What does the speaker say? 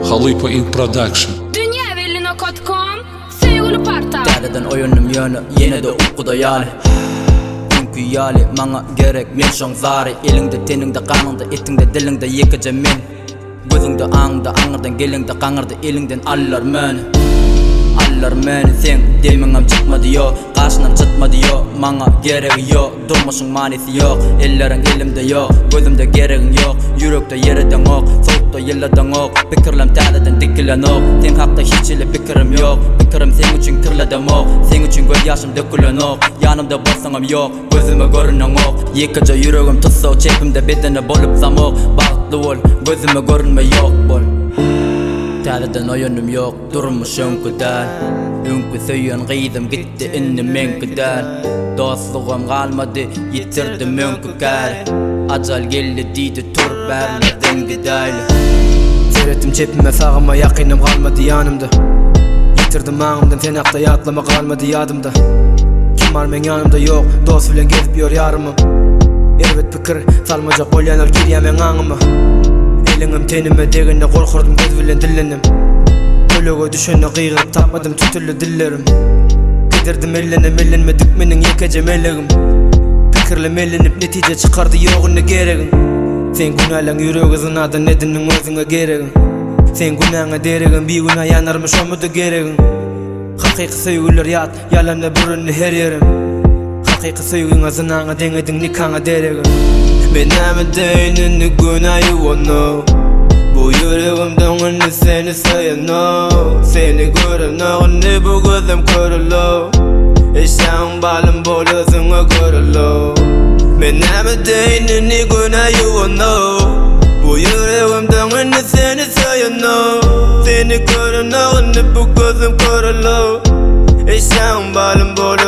Khalipa in production. Dünyavelino.com Sevgili parta Derden oyunum yönü yine de uykuda yani. Çünkü yali bana gerek men şong zari. Elinde teninde kanında etinde dilinde yıkıcı men. Gözünde ağında ağırdan gelinde kanırda elinden allar meni. Allar meni sen demingam çıkmadı yo. Karşınam çıkmadı yo. Bana gereği yok. Durmuşun manisi yok. Ellerin elimde yok. Gözümde gereğin yok. Yürekte yerden ok. Soğukta yıllardan ok. Fikirlem tadeden dikilen ok. Sen hakta hiç ile fikrim yok. Fikrim sen için kirledim ok. Sen için göz yaşım dökülen ok. Yanımda basınım yok. Gözüme görünen ok. Yıkıca yüreğim tutsa çepimde bedene bolup zamok. Bağıtlı ol. Gözüme görünme yok bol. Tadeden oyunum yok. Durmuş önküden. Önkü söyün gıydım gitti innim menküden. Dostluğum kalmadı yitirdim önkü kare. Acal geldi deydi tur vermeden gideyle. Seyrettim çepime sağıma yakinim kalmadı yanımda. Yitirdim ağımdan tenakta yatlama kalmadı yadımda. Kim var men yanımda yok. Dost bilen gezip yor yarımı. Elbet fikir salmacak olyanlar giryemen ağıma. Elinim tenime degine korkurdum göz bilen dillenim. Ölüge düşene kıygırıp tapmadım tütüllü dillerim. Gidirdim ellenme dükmenin yekece meleğim. Fikirlem ellenip netice çıkardı yoğunu gereğin. Sen günahlan yüreği zınadan edinin özüne gereğin. Sen günahına dereğin bir günah yanarmış o mudu gereğin. Hakiki sevgiler yat yalanla burunlu her yerim. Hakiki sevgine zınağına denedin nikahına dereğin. Benim deyinin günahı onu. Bu yüreğimden onu seni sayano. Seni görüm onu bu gözüm körülü. Eşyan balım boluzuna görülü. Benim deyinin günahı onu. Bu yüreğimden onu seni sayano. Seni görüm onu bu gözüm körülü. Eşyan balım boluzuna